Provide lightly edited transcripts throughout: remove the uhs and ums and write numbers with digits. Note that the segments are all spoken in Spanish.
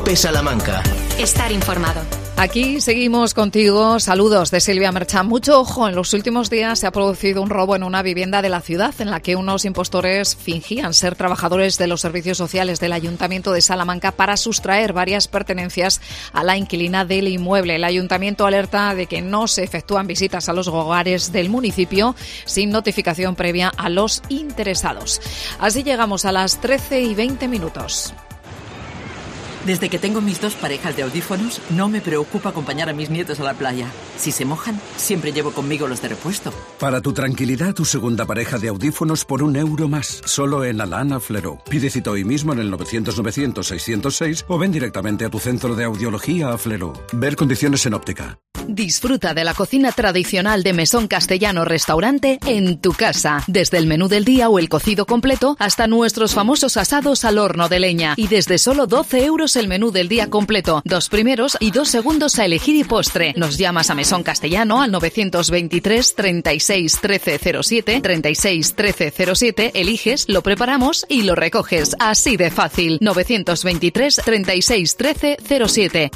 COPE Salamanca. Estar informado. Aquí seguimos contigo. Saludos de Silvia Merchán. Mucho ojo, en los últimos días se ha producido un robo en una vivienda de la ciudad en la que unos impostores fingían ser trabajadores de los servicios sociales del Ayuntamiento de Salamanca para sustraer varias pertenencias a la inquilina del inmueble. El Ayuntamiento alerta de que no se efectúan visitas a los hogares del municipio sin notificación previa a los interesados. Así llegamos a las 13:20. Desde que tengo mis 2 parejas de audífonos, no me preocupa acompañar a mis nietos a la playa. Si se mojan, siempre llevo conmigo los de repuesto. Para tu tranquilidad, tu segunda pareja de audífonos por €1 más, solo en Alana Flero. Pide cita hoy mismo en el 900-900-606 o ven directamente a tu centro de audiología a Flero. Ver condiciones en óptica. Disfruta de la cocina tradicional de Mesón Castellano Restaurante en tu casa. Desde el menú del día o el cocido completo hasta nuestros famosos asados al horno de leña. Y desde solo €12 el menú del día completo. 2 primeros y 2 segundos a elegir y postre. Nos llamas a Mesón Castellano al 923 36 13 07, 36 13 07, eliges, lo preparamos y lo recoges. Así de fácil. 923 36 13 07.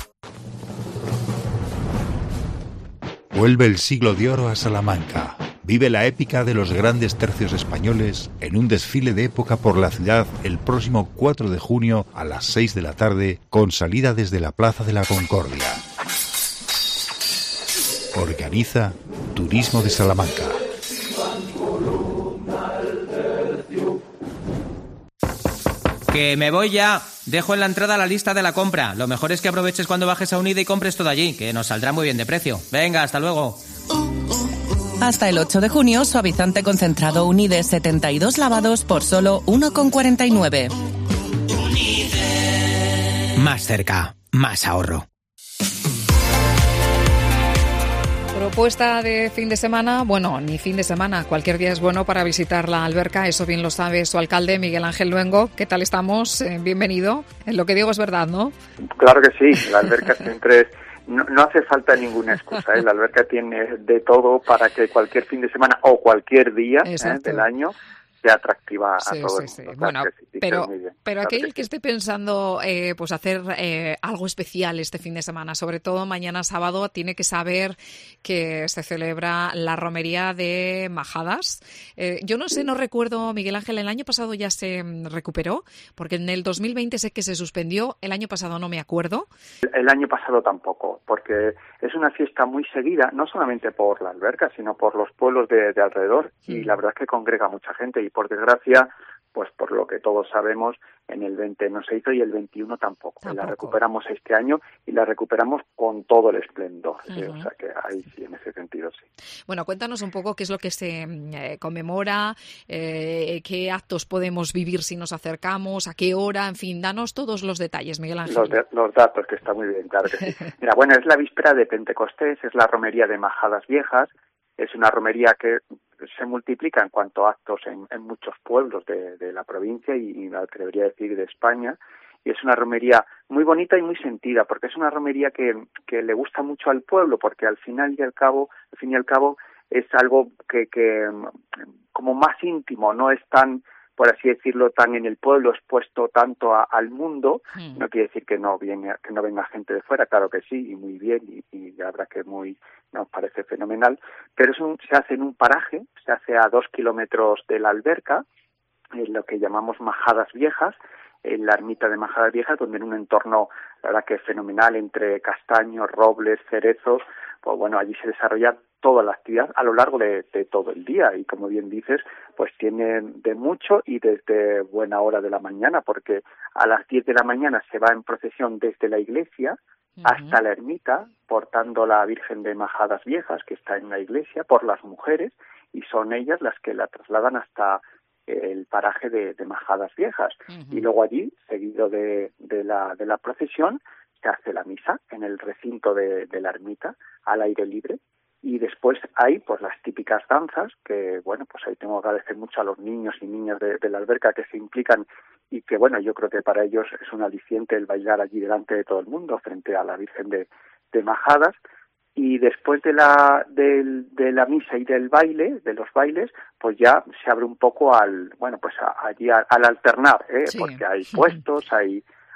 Vuelve el siglo de oro a Salamanca. Vive la épica de los grandes tercios españoles en un desfile de época por la ciudad el próximo 4 de junio a las 6 de la tarde, con salida desde la Plaza de la Concordia. Organiza Turismo de Salamanca. Que me voy ya. Dejo en la entrada la lista de la compra. Lo mejor es que aproveches cuando bajes a Unida y compres todo allí, que nos saldrá muy bien de precio. Venga, hasta luego. Hasta el 8 de junio, suavizante concentrado Unide 72 lavados por solo 1,49. Más cerca, más ahorro. Propuesta de fin de semana, bueno, ni fin de semana, cualquier día es bueno para visitar la alberca, eso bien lo sabe su alcalde Miguel Ángel Luengo. ¿Qué tal estamos? Bienvenido. Lo que digo es verdad, ¿no? Claro que sí, la alberca siempre es... No hace falta ninguna excusa, ¿eh? La alberca tiene de todo para que cualquier fin de semana o cualquier día del año sea atractiva a todo el mundo. Bueno, claro pero aquel que esté pensando pues hacer algo especial este fin de semana, sobre todo mañana sábado, tiene que saber que se celebra la romería de Majadas. Yo no sé, no recuerdo, Miguel Ángel, el año pasado ya se recuperó, porque en el 2020 sé que se suspendió, el año pasado no me acuerdo. El año pasado tampoco, porque es una fiesta muy seguida, no solamente por la alberca, sino por los pueblos de alrededor, y la verdad es que congrega mucha gente, y por desgracia, pues por lo que todos sabemos, en el 20 no se hizo y el 21 tampoco. La recuperamos este año y la recuperamos con todo el esplendor. O sea que ahí sí, en ese sentido sí. Bueno, cuéntanos un poco qué es lo que se conmemora, qué actos podemos vivir si nos acercamos, a qué hora, en fin, danos todos los detalles, Miguel Ángel. Los datos, que está muy bien, claro que sí. Mira, bueno, es la víspera de Pentecostés, es la romería de Majadas Viejas, es una romería que se multiplica en cuanto a actos en muchos pueblos de la provincia y me atrevería a decir de España, y es una romería muy bonita y muy sentida, porque es una romería que le gusta mucho al pueblo, porque al fin y al cabo es algo que como más íntimo, no es tan, por así decirlo, tan en el pueblo expuesto tanto al mundo. No quiere decir que no venga gente de fuera, claro que sí, y muy bien, y la verdad que nos parece fenomenal, pero se hace en un paraje, se hace a 2 kilómetros de la alberca, en lo que llamamos Majadas Viejas, en la ermita de Majadas Viejas, donde en un entorno, la verdad que es fenomenal, entre castaños, robles, cerezos, pues bueno, allí se desarrolla toda la actividad a lo largo de todo el día, y como bien dices, pues tienen de mucho y desde buena hora de la mañana, porque a las 10 de la mañana se va en procesión desde la iglesia hasta la ermita, portando la Virgen de Majadas Viejas, que está en la iglesia, por las mujeres, y son ellas las que la trasladan hasta el paraje de Majadas Viejas. Y luego allí, seguido de la procesión, se hace la misa en el recinto de la ermita, al aire libre, y después hay pues las típicas danzas, que bueno, pues ahí tengo que agradecer mucho a los niños y niñas de la alberca que se implican, y que bueno, yo creo que para ellos es un aliciente el bailar allí delante de todo el mundo, frente a la Virgen de Majadas. Y después de la misa y de los bailes, pues ya se abre un poco allí al alternar, porque hay puestos, hay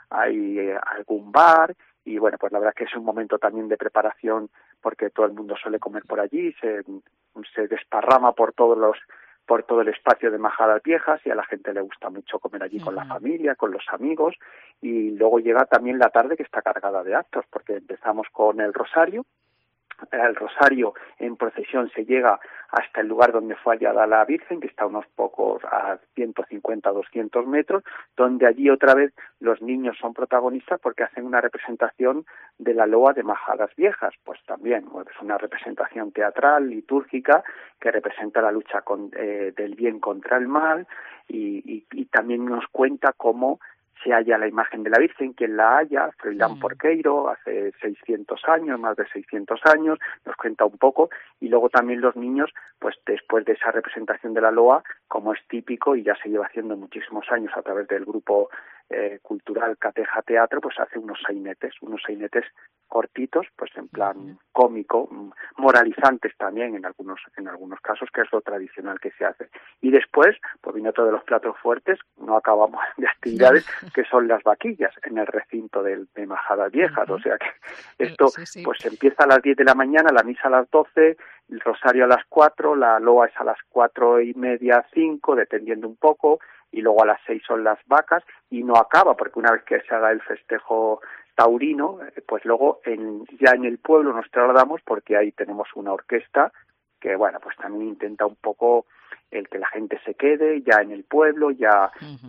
hay algún bar, y bueno, pues la verdad es que es un momento también de preparación, porque todo el mundo suele comer por allí, se desparrama por todo el espacio de Majadas Viejas, y a la gente le gusta mucho comer allí con la familia, con los amigos, y luego llega también la tarde, que está cargada de actos, porque empezamos con el rosario. El rosario en procesión se llega hasta el lugar donde fue hallada la Virgen, que está a unos pocos, a 150, 200 metros, donde allí otra vez los niños son protagonistas porque hacen una representación de la loa de Majadas Viejas. Pues también es una representación teatral, litúrgica, que representa la lucha del bien contra el mal, y también nos cuenta cómo se halla la imagen de la Virgen, quien la halla, Froilán Porqueiro, hace 600 años, más de 600 años, nos cuenta un poco, y luego también los niños, pues después de esa representación de la loa, como es típico y ya se lleva haciendo muchísimos años a través del grupo cultural Cateja Teatro, pues hace unos sainetes cortitos, pues en plan cómico, moralizantes también en algunos casos, que es lo tradicional que se hace. Y después, pues viene otro de los platos fuertes, no acabamos de actividades, que son las vaquillas en el recinto de Majadas Viejas. O sea que esto pues empieza a las 10 de la mañana, la misa a las 12, el rosario a las 4, la loa es a las 4:30, 5, dependiendo un poco, y luego a las 6 son las vacas, y no acaba, porque una vez que se haga el festejo taurino, pues luego ya en el pueblo nos trasladamos, porque ahí tenemos una orquesta que, bueno, pues también intenta un poco el que la gente se quede ya en el pueblo, ya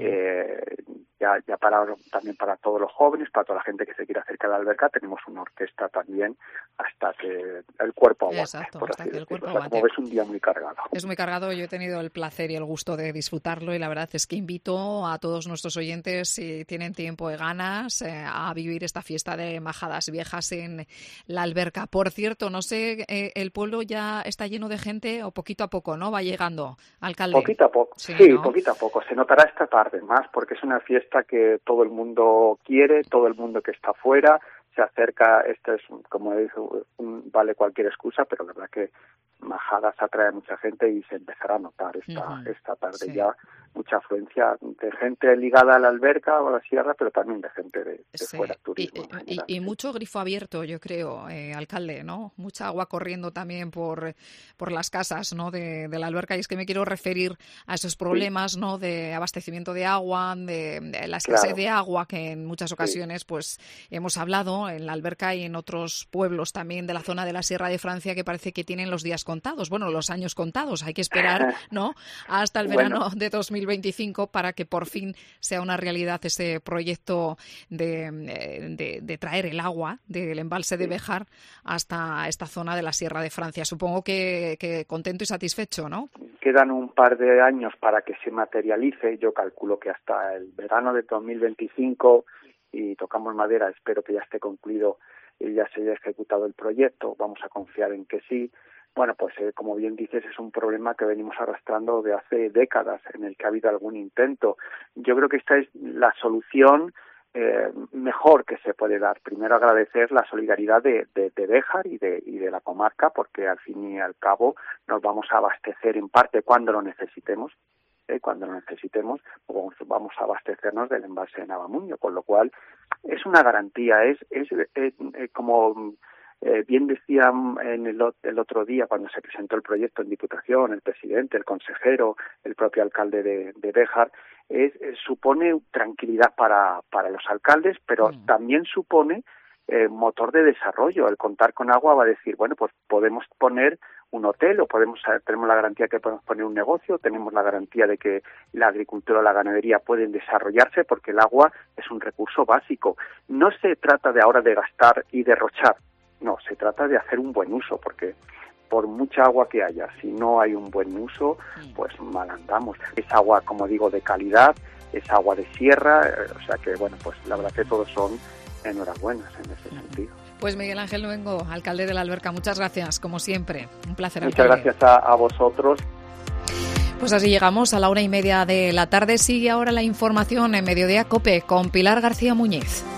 también para todos los jóvenes, para toda la gente que se quiera acercar a la alberca, tenemos una orquesta también hasta que el cuerpo aguante. Exacto, por hasta así que el decirlo. cuerpo O sea, aguante. como ves, un día muy cargado. Es muy cargado, yo he tenido el placer y el gusto de disfrutarlo, y la verdad es que invito a todos nuestros oyentes, si tienen tiempo y ganas, a vivir esta fiesta de Majadas Viejas en la alberca. Por cierto, no sé, el pueblo ya está lleno de gente, o poquito a poco, ¿no? Va llegando, alcalde. Poquito a poco, sí, ¿no? Poquito a poco. Se notará esta tarde más, porque es una fiesta que todo el mundo quiere, todo el mundo que está fuera se acerca. Esto es, como digo, vale cualquier excusa, pero la verdad que Majadas atrae a mucha gente y se empezará a notar esta tarde ya mucha afluencia de gente ligada a la alberca o a la sierra, pero también de gente de fuera, turismo. Y mucho grifo abierto, yo creo, alcalde, ¿no? Mucha agua corriendo también por las casas, ¿no? de la alberca. Y es que me quiero referir a esos problemas, ¿no? De abastecimiento de agua, de la escasez de agua, que en muchas ocasiones pues hemos hablado en la alberca y en otros pueblos también de la zona de la Sierra de Francia, que parece que tienen los días contados, bueno, los años contados. Hay que esperar, ¿no? Hasta el verano de 2025 para que por fin sea una realidad ese proyecto de traer el agua del embalse de Béjar hasta esta zona de la Sierra de Francia. Supongo que contento y satisfecho, ¿no? Quedan un par de años para que se materialice. Yo calculo que hasta el verano de 2025, y tocamos madera, espero que ya esté concluido y ya se haya ejecutado el proyecto. Vamos a confiar en que sí. Bueno, pues como bien dices, es un problema que venimos arrastrando de hace décadas, en el que ha habido algún intento. Yo creo que esta es la solución mejor que se puede dar. Primero, agradecer la solidaridad de Béjar y de la comarca, porque al fin y al cabo nos vamos a abastecer en parte cuando lo necesitemos. Cuando lo necesitemos, pues vamos a abastecernos del embalse de Navamuño, con lo cual es una garantía, es como bien decía el otro día cuando se presentó el proyecto en Diputación, el presidente, el consejero, el propio alcalde de Béjar, supone tranquilidad para los alcaldes, pero también supone motor de desarrollo. El contar con agua va a decir, bueno, pues podemos poner un hotel, o tenemos la garantía que podemos poner un negocio, tenemos la garantía de que la agricultura o la ganadería pueden desarrollarse, porque el agua es un recurso básico. No se trata de ahora de gastar y derrochar, no, se trata de hacer un buen uso, porque por mucha agua que haya, si no hay un buen uso, pues mal andamos. Es agua, como digo, de calidad, es agua de sierra, o sea que, bueno, pues la verdad que todos son enhorabuenas en ese sentido. Pues Miguel Ángel Luengo, alcalde de la Alberca, muchas gracias, como siempre. Un placer. Muchas gracias a vosotros. Pues así llegamos a la 1:30 de la tarde. Sigue ahora la información en Mediodía COPE con Pilar García Muñiz.